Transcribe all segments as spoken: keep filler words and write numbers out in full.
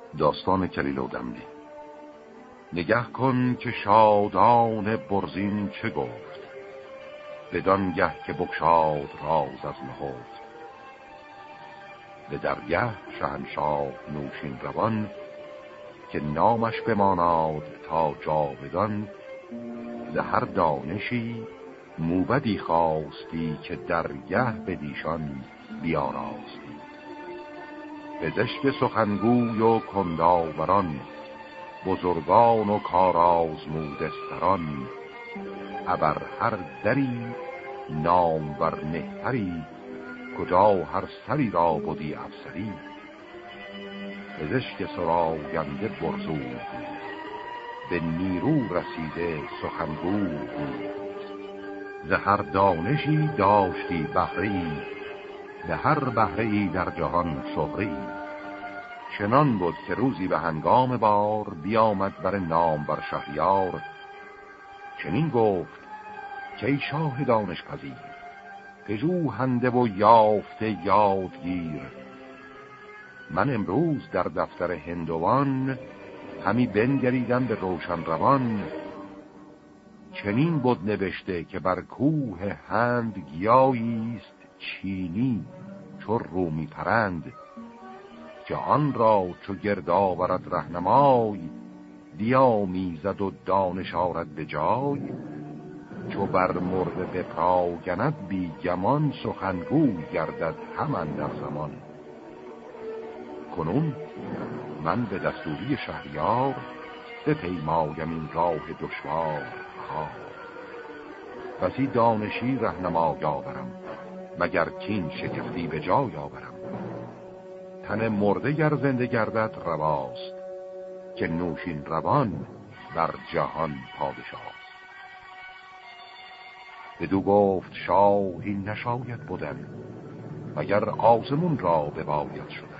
داستان کلیله و دمنه. نگه کن که شادان برزین چه گفت، بدانگه که بگشاد راز از نهفت. به درگه شهنشاه نوشین روان، که نامش بماناد تا جاودان. ز هر دانشی موبدی خواستی، که درگه بدیشان بیاراستی. پزشک سخنگوی و کنداوران، بزرگان و کارآزموده سران. ابر هر دری نامور مهتری، کجا هر سری را بودی افسری. پزشک سراینده برزوی بود، به نیرو رسیده سخنگوی بود. ز هر دانشی داشتی بهره‌ای، به هر بهره‌ای در جهان شهره‌ای. چنان بود که روزی به هنگام بار، بیامد بر نام بر شهریار. چنین گفت که ای شاه دانش پذیر، پژوهنده و یافته یادگیر. من امروز در دفتر هندوان، همی بنگریدم به روشن روان. چنین بود نوشته که بر کوه هند، گیاییست چینی چو رومی پرند. که آن را چو گرد آورد رهنمای، بیامیزد و دانش آرد به جای. چو بر مرده بپراگند بی گمان، سخنگوی گردد همان در زمان. کنون من به دستوری شهریار، بپیمایم این راه دشوار ها. بسی دانشی رهنما یاورم، مگر کین شگفتی به جا یاورم. تن مرده گر زنده گردد رواست، که نوشین روان بر جهان پادشاست. بدو گفت شاه این نشاید بودن، مگر آزمون را بباید شدن.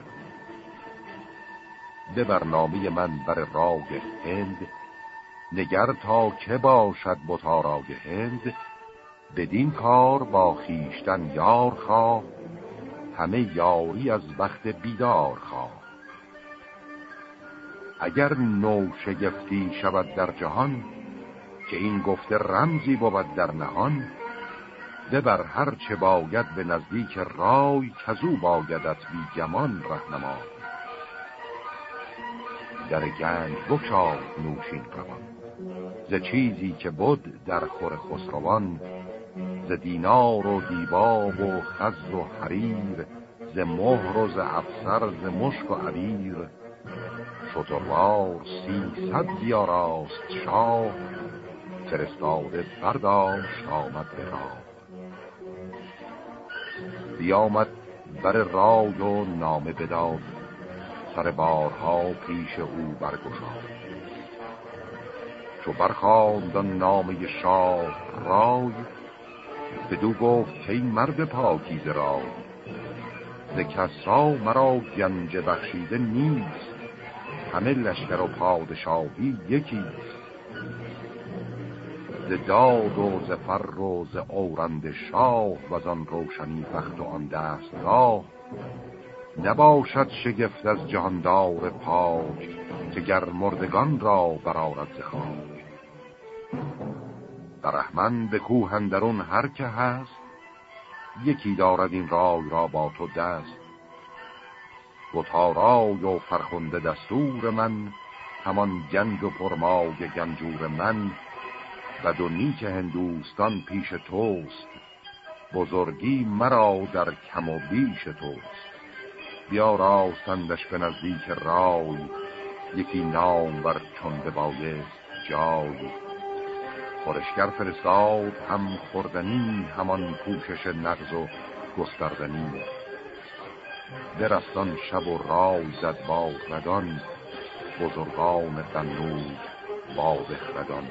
به برنامه من بر راه هند، نگر تا که باشد بطارای هند. بدین کار با خیشتن یار خواه، همه یاری از بخت بیدار خواه. اگر نو شگفتی شود در جهان، که این گفته رمزی بود در نهان. ببر هر چه باید به نزدیک رای، کزو بایدت بی گمان رهنمای. در گنج بگشاد نوشین روان، ز چیزی که بود در خور خسروان. ز دینار و دیباب و خز و حریر، ز مهر و ز افسر ز مشک و عبیر. شتروار سیصد بیاراست شاه، فرستاده برداشت آمد به راه. بیامد بر رای و نامه بداد، سر بارها پیش او برگشاد. چو برخواند آن نامه شاه رای، بدو گفت که ای مرد پاکیزه رای. ز کسری مرا گنج بخشیده نیست، همه لشکر و پادشاهی یکیست. ز داد و ز فر و ز اورند شاه، و آن روشنی بخت و آن دستگاه. نباشد شگفت از جهاندار پاک، که گر مردگان را برآرد ز خاک. برهمن به کوه اندرون هر که هست، یکی دارد این رای را با تو دست. بطارای و فرخنده دستور من، همان گنج و پرمای گنجور من. بد و نیک هندوستان پیش توست، بزرگی مرا در کم و بیش توست. بیا راستندش به نزدیک رای، یکی نام بر چون ببایست جای. خورشگر فرستاد هم خوردنی، همان پوشش نغز و گستردنی. درستان شب و رای زد با ردان، بزرگان قنوج با بخردان.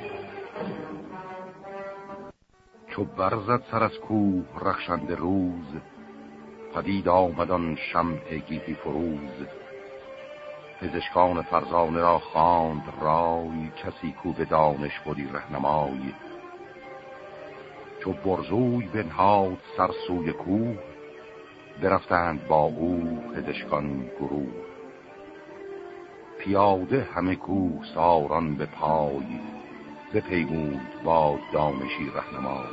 چو برزد سر از کوه رخشنده روز، پدید آمدان شمع گیتی فروز. پزشکان فرزانه را خواند رای، کسی کو به دانش بودی رهنمای. چو برزوی بنهاد سر سوی کوه، برفتند با او پزشکان گروه. پیاده همه کوه ساران به پای، بپیمود با دانشی رهنمای.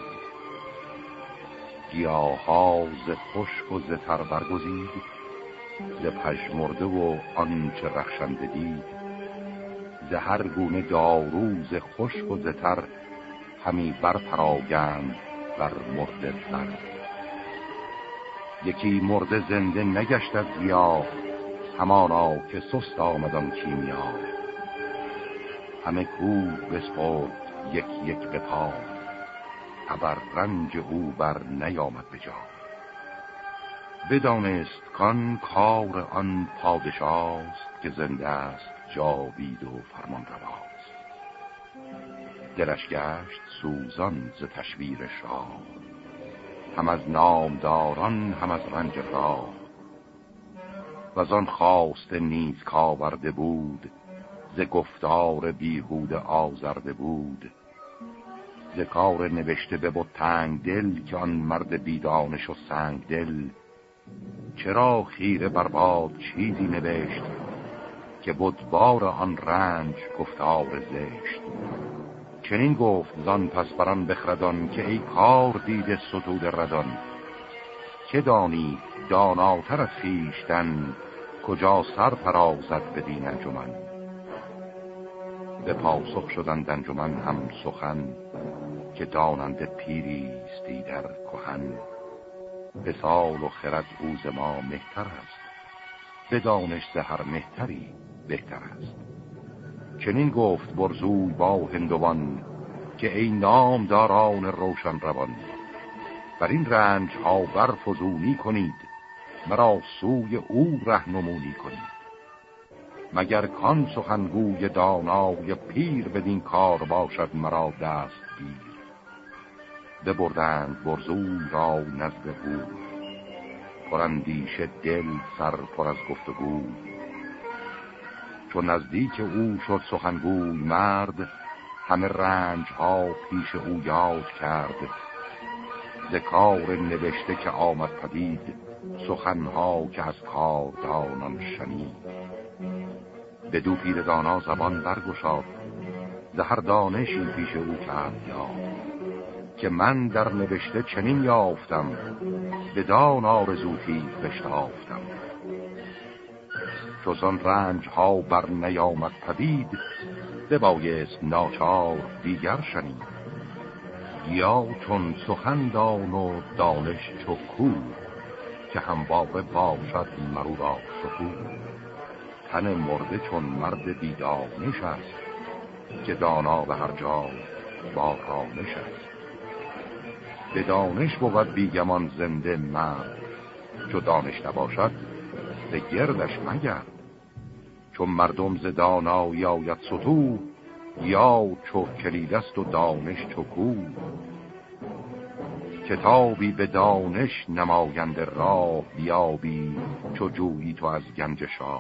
گیاها ز خشک و ز تر برگزید، ز پژمرده و آنچه رخشنده دید. ز هر گونه دارو ز خشک و ز تر، همی برپراگند بر مرده سر. یکی مرده زنده نگشت از گیاه، همانا که سست آمدان کیمیا. همه کوه بسپرد یک یک به پا، ابر رنج او بر نیامد به جا. بدانست کان کار آن پادشاست، که زنده است جاوید و فرمان رواست. دلش گشت سوزان ز تشویر شاه، هم از نامداران هم از رنج راه. و آن خواست نیز کاورده بود، ز گفتار بیهود آزرده بود. ز کار نوشته ببد تنگ دل، که آن مرد بیدانش و سنگ دل. چرا خیره برباد چیزی نوشت، که بود بار آن رنج گفتار زشت. چنین گفت زان پس بران بخردان، که ای کار دیده ستود ردان. که دانی داناتر از خویشتن، کجا سر فرازد بدین انجمن. به پاسخ شدند انجمن هم سخن، که داننده پیریستی در کهن. به سال و خرد اوز ما مهتر است، به دانش ز هر مهتری بهتر است. چنین گفت برزوی با هندوان، که ای نامداران روشن روان. بر این رنج ها برفزونی کنید، مرا سوی او رهنمونی کنید. مگر کان سخنگوی دانای پیر، بدین کار باشد مرا دست گیر. ببردند برزوی را نزد او، پراندیش دل سر پر از گفتگو. چون نزدیک او شد سخنگوی مرد، همه رنج ها پیش او یاد کرد. ز کار نوشته که آمد پدید، سخنها که از کاردانان شنید. بدو پیر دانا زبان برگشاد، ز هر دانشی پیش او کرد یاد. که من در نوشته چنین یافتم، بدان آرزوتی بشتافتم. چون آن رنج ها بر نیامد پدید، ببایست ناچار دیگر شنید. یا چون سخن دان و دانش چو کور، که همواره باشد مرو را شکور. تن مرده چون مرد بیدانش است، که دانا به هر جا با رانش است. به دانش بود بیگمان زنده مرد، چو دانش نباشد به گردش مگرد. چون مردم ز دانایی آید ستوه، یا چو کلیدست و دانش چو کوه. کتابی به دانش نماینده راه، بیابی چو جویی تو از گنج شاه.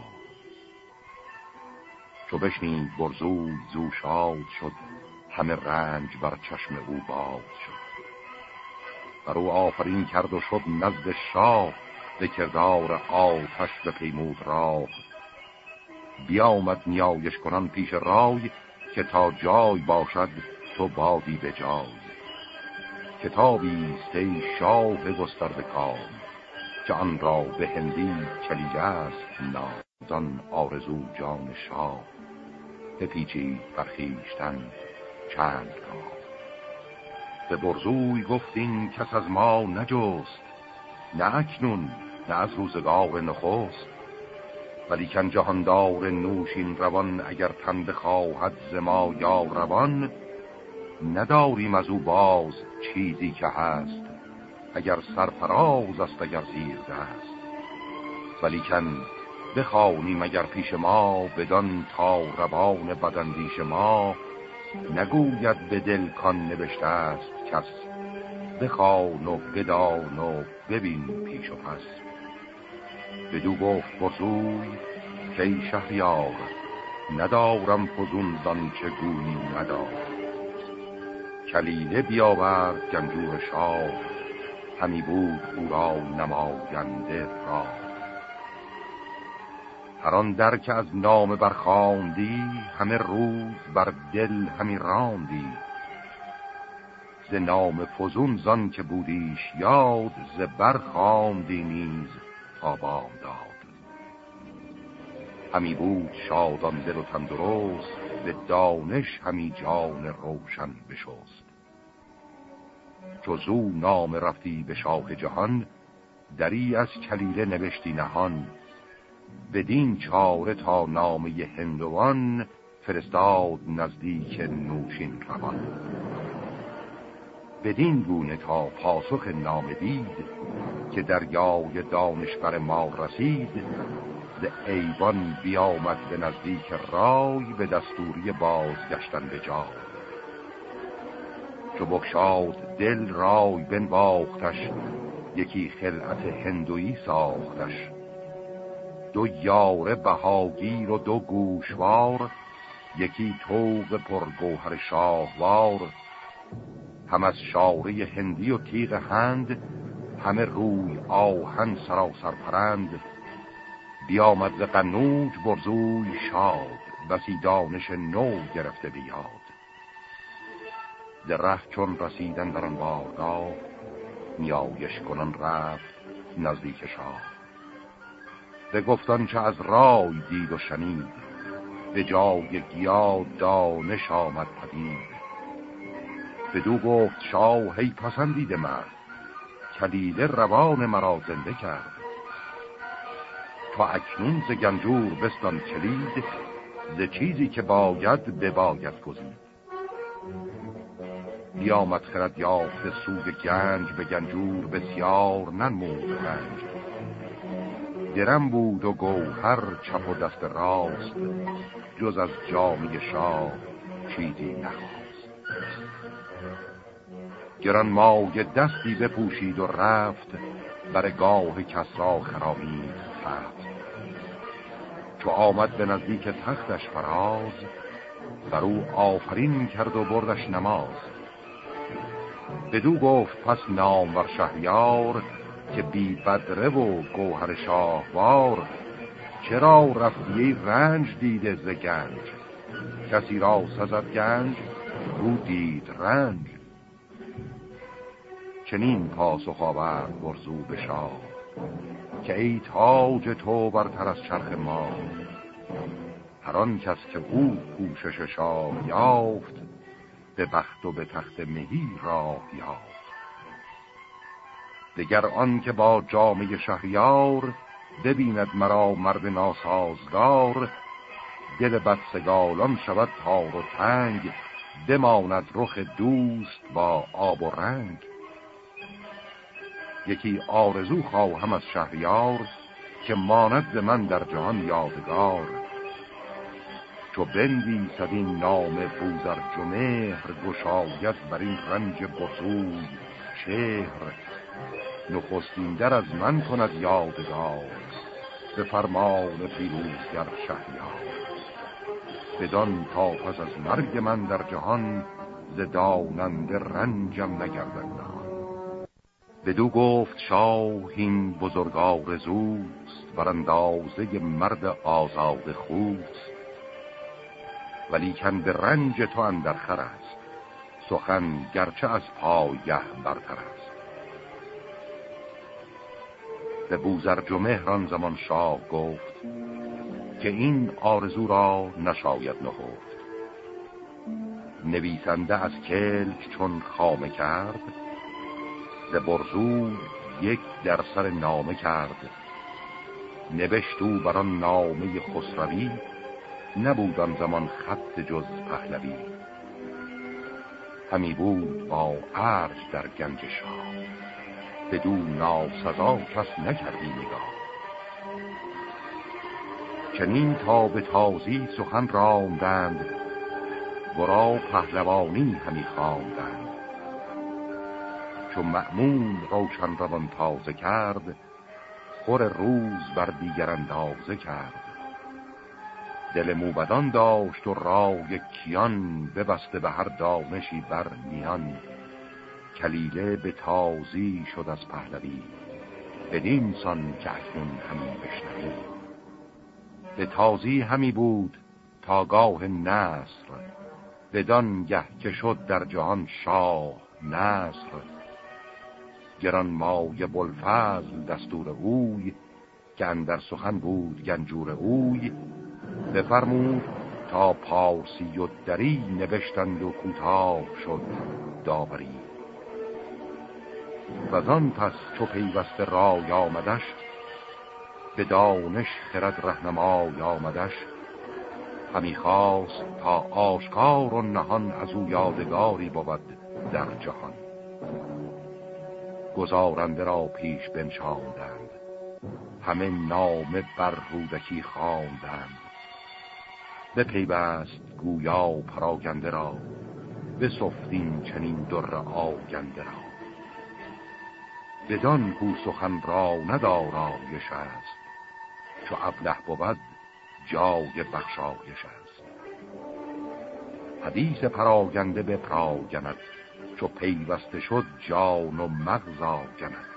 چو بشنید برزوی زو شاد شد، همه رنج بر چشم او باد شد. بر او آفرین کرد و شد نزد شاه، به کردار آتش به پیمود راه. بیامد نیایش کنان پیش رای، که تا جای باشد تو بادی به جای. کتابی است ای شاه گسترده کام، که آن را به هندی کلیله است نام. زان آرزو جان شاه، بپیچید بر خویشتن چند گام. به برزوی گفت این کس از ما نجست، نه اکنون نه از روزگار نخست. ولیکن جهاندار نوشین روان، اگر تن بخواهد ز ما یا روان. نداریم از او باز چیزی که هست، اگر سرفراز است اگر زیر دست. ولیکن بخوانیم اگر پیش ما، بدان تا روان بداندیش ما. نگوید به دل کان نوشته است کس، بخوان و بدان و ببین پیش و پس. بدو گفت برزوی که ای شهریار، ندارم فزون زان چه گویی مدار. کلیله بیاورد گنجور شاه، همی بود او را نماینده راه. هر آن در که از نام برخواندی، همه روز بر دل همی راندی. ز نام فزون زان که بودیش یاد، ز برخواندی نیز تا بامداد. همی بود شادان دل و تندرست، به دانش همی جان روشن بشست. چو زو نام رفتی به شاه جهان، دری از کلیله نوشتی نهان. بدین چاره تا نامه هندوان، فرستاد نزدیک نوشین روان. بدین گونه تا پاسخ نامه دید، که دریای دانش بر ما رسید. ز ایوان بیامد به نزدیک رای، به دستوری بازگشتن به جای. چو بگشاد دل رای بنواختش، یکی خلعت هندویی ساختش. دو یاره بهاگیر و دو گوشوار، یکی طوق پرگوهر شاهوار. هم از شاره هندی و تیغ هند، همه روی آهن سراسر پرند. بیامد ز قنوج برزوی شاد، بسی دانش نو گرفته بیاد. ز ره چون رسیدن در آن بارگاه، نیایش کنان رفت نزدیک شاه. بگفتان چه از رای دید و شنید، به جای گیا دانش آمد پدید. بدو گفت شاه ای پسندیده مرد، کلیله روان مرا زنده کرد. تا اکنون ز گنجور بستان کلید، ز چیزی که باید بباید گزید. بیامد خرد یافت سوی گنج، به گنجور بسیار ننمود رنج. درم بود و گوهر چپ و دست راست، جز از جامی شاه چیزی نخواست. گران مایه دستی بپوشید و رفت، بر گاه کسری خرامید تخت. چو آمد به نزدیک تختش فراز، بر او آفرین کرد و بردش نماز. بدو گفت پس نامور شهریار، که بی بدره و گوهر شاهوار. چرا رفتی رنج دیده ز گنج، کسی را سزد گنج رو دید رنج. چنین پاسخ آورد برزو به شاه، که ای تاج تو برتر از چرخ ما. هر آن کس که او پوشش شاه یافت، به بخت و به تخت مهی راه یافت. دگر آن که با جامه شهریار، ببیند مرا مرد ناسازگار. دل بدسگالان شود تار و تنگ، بماند رخ دوست با آب و رنگ. یکی آرزو خواهم از شهریار، که ماند ز من در جهان یادگار. چو بنویسد این نام بوزرج و مهر، گشاید بر این رنج برزوی چهر. نخستین در از من کند یادگار، به فرمان پیروزگر شهریار. بدان تا پس از مرگ من در جهان، ز داننده رنجم نگردد نهان. بدو گفت شاه این بزرگ آرزوست، بر اندازه مرد آزاد خوست. ولیکن به رنج تو اندر خور است، سخن گرچه از پایه برتر است. به بوزرج و مهر آن زمان شاه گفت، که این آرزو را نشاید نهفت. نویسنده از کلک چون خامه کرد، ز برزو یک در سر نامه کرد. نوشت او بر آن نامه خسروی، نبود آن زمان خط جز پهلوی. همی بود با ارج در گنج شاه، بدو ناسزا کس نکردی نگاه. چنین تا به تازی سخن راندند، ورا پهلوانی همی خواندند. چو مأمون روشن روان تازه کرد، خور روز بر دیگر اندازه کرد. دل موبدان داشت و رای کیان، ببسته به هر دانشی بر میان. کلیله به تازی شد از پهلوی، بدین سان که اکنون همین بشنوی. به تازی همی بود تا گاه نصر، بدان گه که شد در جهان شاه نصر. گران مایه بوالفضل دستور اوی، که اندر سخن بود گنجور اوی. بفرمود تا پارسی و دری، نوشتند و کوتاه شد داوری. وزان پس چو پیوسته رای آمدش، به دانش خرد رهنمای آمدش. همی خواست تا آشکار و نهان، از او یادگاری بود در جهان. گزارنده را پیش بنشاندند، همه نامه بر رودکی خواندند. بپیوست گویا پراگنده را، بسفتین چنین در آگنده را. بدان کو سخن را ندارایش است، چو ابله بود جای بخشایش است. حدیث پراگنده بپراگند، چو پیوسته شد جان و مغز آگند.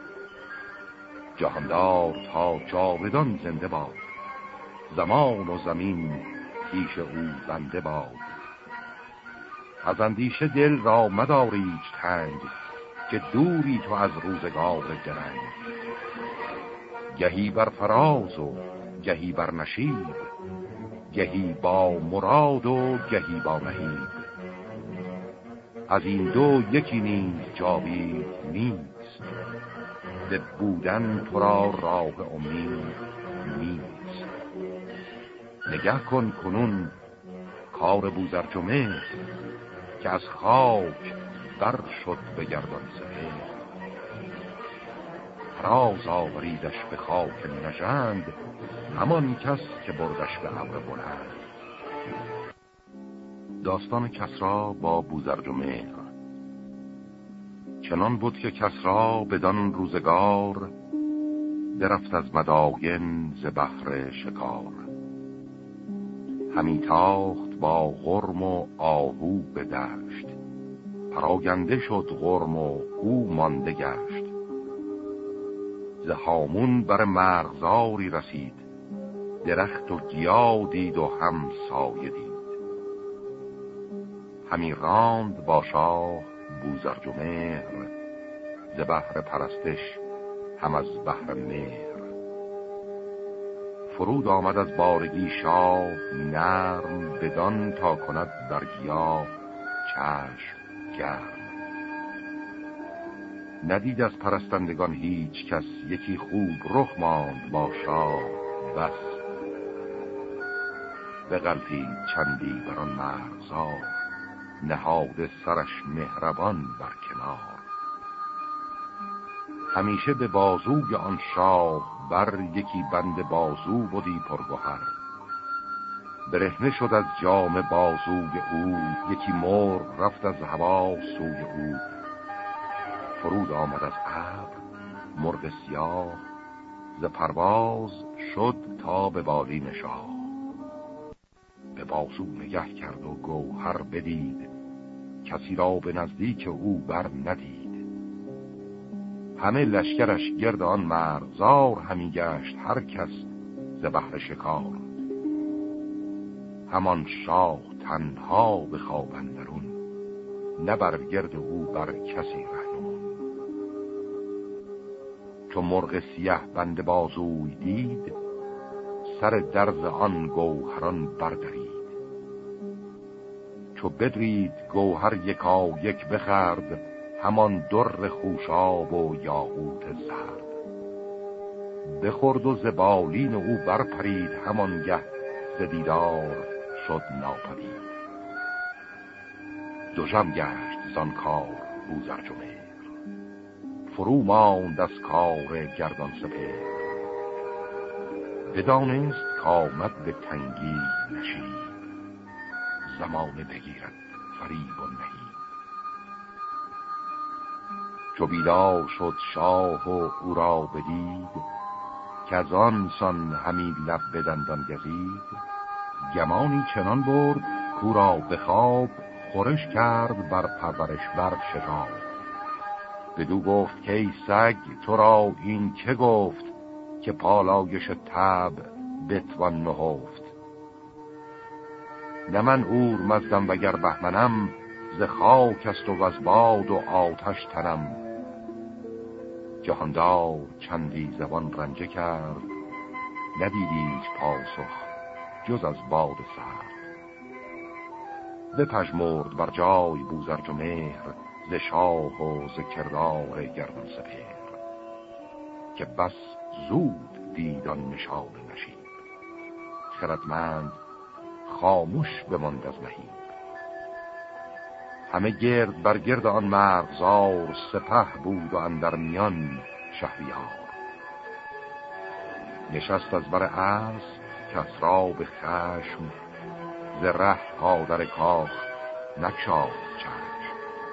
جهاندار تا جاودان زنده باد، زمان و زمین پیش او بنده باد. از اندیشه دل را مداریچ تنگ، که دوری تو از روزگار درنگ. گهی بر فراز و گهی بر نشیب، گهی با مراد و گهی با نهیب. از این دو یکی نیز جاوید نیست، به بودن تو را راه امید نیست. نگه کن کنون کار بوزرجمهر، که از خاک بر شد به گردان سپهر. فراز آوریدش به خاک نژند، همان کس که بردش به ابر بلند. داستان کسری با بوزرجمهر. چنان بود که کسری بدان روزگار، درفت از مداین ز بهر شکار. همی تاخت با غرم و آهو به دشت، پراگنده شد غرم و او مانده گشت. ز هامون بر مرغزاری رسید، درخت و گیا دید و هم سایه دید. همی راند با شاه بوزرجمهر، ز بهر پرستش هم از بهر مهر. فرود آمد از بارگی شاه نرم، بدان تا کند بر گیا چشم گرم. ندید از پرستندگان هیچ کس، یکی خوب رخ ماند با شاه بس. بغلطید چندی بران مرغزار، نهاده سرش مهربان بر کنار. همیشه به بازوی آن شاه بر، یکی بند بازو بودی پرگوهر. برهنه شد از جام بازوی او، یکی مرغ رفت از هوا سوی او. فرود آمد از ابر مرغ سیاه، ز پرواز شد تا به بالین شاه. به بازو نگه کرد و گوهر بدید، کسی را به نزدیک او بر ندید. همه لشکرش گرد آن مرغزار، همی گشت هر کس ز بهر شکار. همان شاه تنها به خواب اندرون، نه بر گرد او بر کسی رهنمون. چو مرغ سیه بند بازوی دید، سر درز آن گوهران بردرید. چو بدرید گوهر یکا یک بخرد، همان در خوشاب و یاقوت زرد. بخورد و زبالین او برپرید، همان گه ز دیدار شد ناپدید. دوژم گشت زان کار بوزرجمهر، فرو ماند از کار گردان سپهر. بدانست کامد به تنگی نشید، زمانه بگیرد فریب و نهید. چو بیدار شد شاه و او را بدید، که از آن سان همی لب به دندان گزید. گمانی چنان برد کو را به خواب، خورش کرد بر پرورش بر شتاب. بدو گفت که ای سگ تو را این که گفت، که پالایش طبع بتوان نهفت. نه من اور مزدم وگر بهمنم، ز خاک است و از باد و آتش تنم. جهاندار چندی زبان رنجه کرد، ندیدیش پاسخ جز از باد سرد. بپژمرد بر جای بوزرج و مهر، ز شاه و ز کردار گردن سپهر. که بس زود دید آن نشان نشیب، خردمند خاموش بماند از نهیب. همه گرد بر گرد آن مرغزار، سپه بود و اندر میان شهریار. نشست از بر اسب کسرا به خشم، ز ره پادر کاخ نگشاد چشم.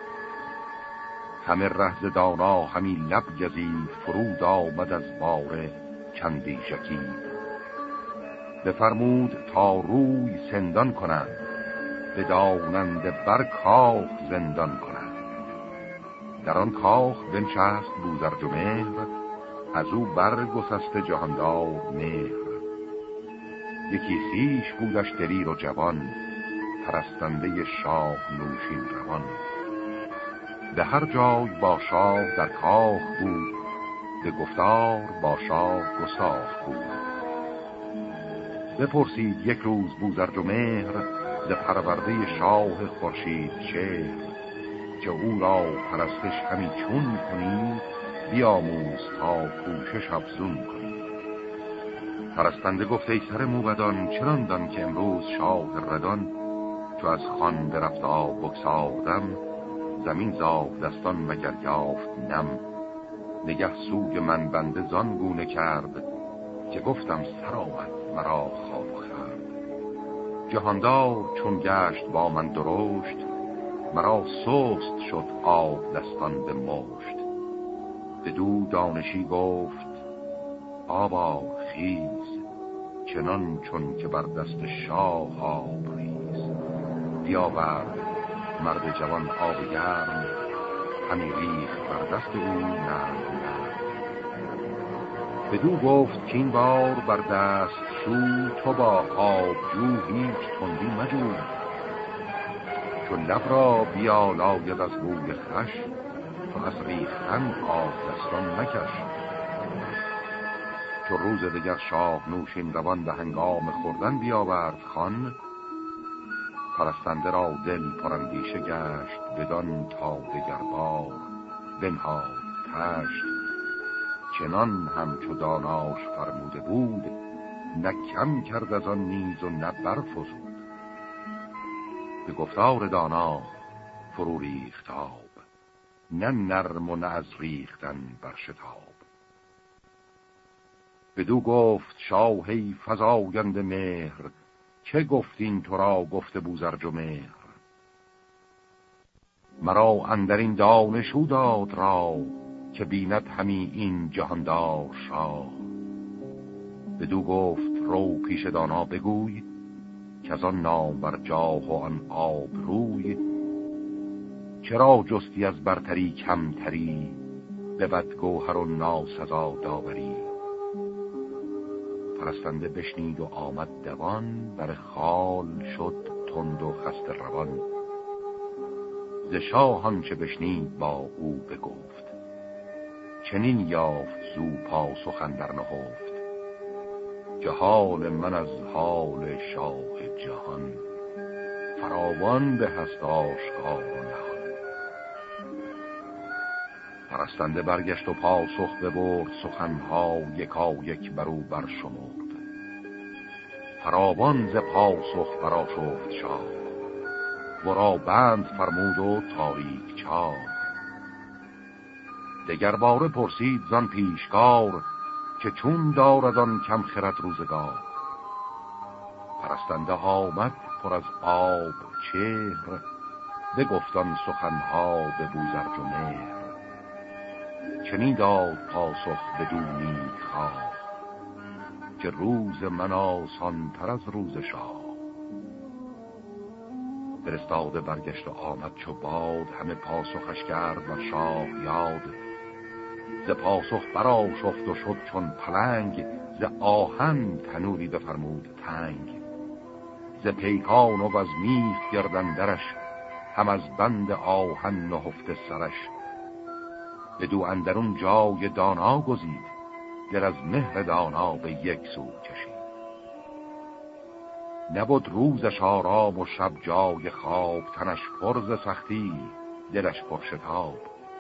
همه ره ز دانا همی لب گزید، فرود آمد از باره چندی شکید. بفرمود تا روی سندان کنند، بداننده بر کاخ زندان کنند. در آن کاخ بنشست بوزرج و مهر، از او برگسسته جهاندار مهر. یکی خویش بودش دلیر و جوان، پرستنده شاه نوشین روان. به هر جای با شاه در کاخ بود، به گفتار با شاه گستاخ بود. بپرسید یک روز بوزرج و مهر، ز پرورده شاه خورشید چهر. که او را پرستش همی چون کنی، بیاموز تا کوشش افزون کنی. پرستنده گفت ای سر موبدان، چنان دان که امروز شاه ردان. چو از خان برفت آب بگساردم، زمین زاو دستان مگر یافت نم. نگه سوی من بنده زان گونه کرد، که گفتم سر آمد مرا خواب و خورد. جهاندار چون گشت با من درشت، مرا سست شد آب دستان به مشت. بدو دانشی گفت آبا خیز، چنان چون که بر دست شاه آب ریز. بیاورد مرد جوان آب گرم، همی ریخت بر دست او نرم نرم. بدو گفت که این بار بر دست شو، تو با آب جو هیچ تندی مجو. چون لب را بیالاید از بوی خوش، تو از ریختن آب دستان مکش. چون روز دگر شاه نوشین روان، به هنگام خوردن بیاورد خوان. پرستنده را دل پراندیشه گشت، بدان تا دگر بار بنهاد تشت. چنان همچو داناش فرموده بود، نه کم کرد از آن نیز و نه برفزود. به گفتار دانا فرو ریخت آب، نه نرم و نه از ریختن بر شتاب. بدو گفت شاه ای فزاینده مهر، چه گفتین تو را گفته بوزرج و مهر. مرا اندرین دانشو داد را، که بیند همی این جهاندار شاه. بدو گفت رو پیش دانا بگوی، که از آن نام بر جاه و آن آب روی. چرا جستی از برتری کمتری، به بدگوهر و ناسزا داوری. پرستنده بشنید و آمد دوان، بر خال شد تند و خسته روان. ز شاه آنچه بشنید با او بگفت، چنین یافت زو پاسخ اندر نهفت. جهان من از حال شاه جهان، فراوان به هست آشکار و نهان. پرستنده برگشت و پاسخ ببرد، سخنها یکا یک برو برشمرد. فراوان ز پاسخ برا شفت شاه، ورا بند فرمود و تاریک چاه. دگر باره پرسید زان پیشکار، که چون دارد آن کم خرد روزگار. پرستنده آمد پر از آب چهر، بگفتان سخنها به بوزرج و مهر. چنین داد پاسخ بدو نیک خواه، که روز من آسان تر از روز شاه. فرستاده برگشت و آمد چو باد، همه پاسخش کرد بر شاه یاد. ز پاسخ برا شفت و شد چون پلنگ، ز آهن تنوری بفرمود تنگ، ز پیکان و از میخ گردندرش، هم از بند آهن نهفته سرش. بدو اندرون جای دانا گزید، دل از مهر دانا به یک سو کشید. نبود روزش آرام و شب جای خواب، تنش پر ز سختی دلش پر شتاب.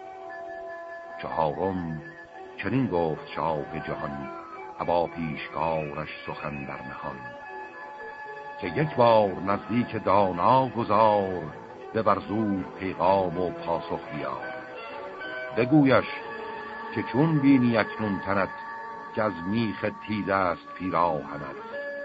چهارم چنین گفت شاه جهان، ابا پیشکارش سخن در نهان، که یک بار نزدیک دانا گذار، ببر زود پیغام و پاسخ بیار. بگویش که چون بینی اکنون تنت، که از میخ تیز است پیراهنت.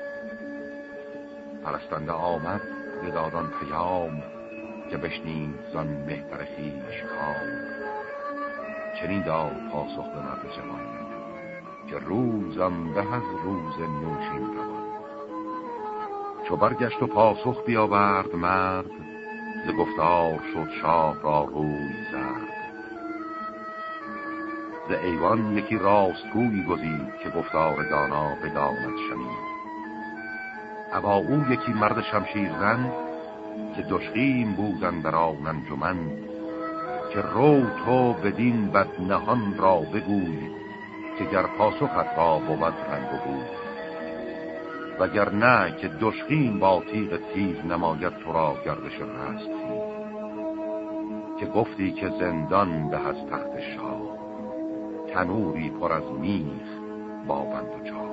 پرستنده آمد بدادان پیام، که بشنید زان مهتر خویش کام. چنین داد پاسخ به مرد جوان، که روزم به از روز نوشین روان. چو برگشت و پاسخ بیاورد مرد، ز گفتار شد شاه را روی زرد. ز ایوان یکی راستگویی گزید، که گفتار دانا بداند شنید. ابا او یکی مرد شمشیر زن، که دشخیم بودن در آن انجمن. که رو تو بدین بد نهان را بگوی، که گر پاسخت را بود رنگ و بوی. وگر نه که دشخیم با تیغ تیز، نماید تو را گردش رست. که گفتی که زندان به از تخت شاه، تنوری پر از میخ با بند و چاه.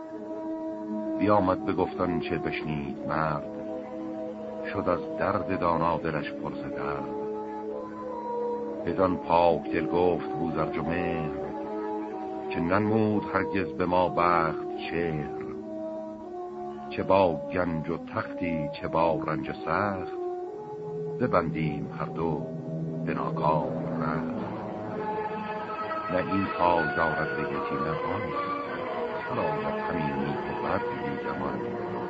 بیامد بگفتن چه بشنید مرد، شد از درد دانا دلش پر ز درد. بدان پاک دل گفت بوزرجمهر، که ننمود هرگز به ما بخت چهر. چه با گنج و تختی چه با رنج سخت، ببندیم هر دو به ناکام رخت. نه این پای دارد به یکی نه آن، چرا همین نیک و بد بی زمان.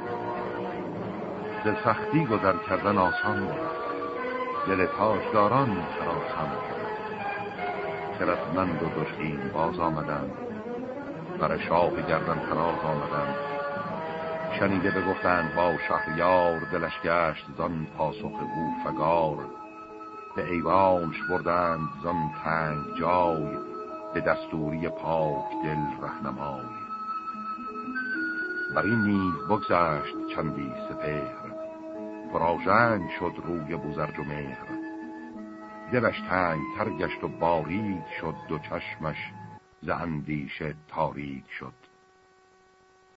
ز سختی گذر کردن آسان بود، دل تاجداران هراسان بود. خردمند و دشخیم باز آمدند، بر شاه گردن فراز آمدند. شنیده بگفتند با شهریار، دلش گشت زان پاسخ او فگار. به ایوانش بردند زان تنگ جای، به دستوری پاک دل رهنمای. بر این نیز بگذشت چندی سپهر، پراژنگ شد روی بوزرجمهر. دلش تنگ تر گشت و باریک شد، دو چشمش ز اندیشه تاریک شد.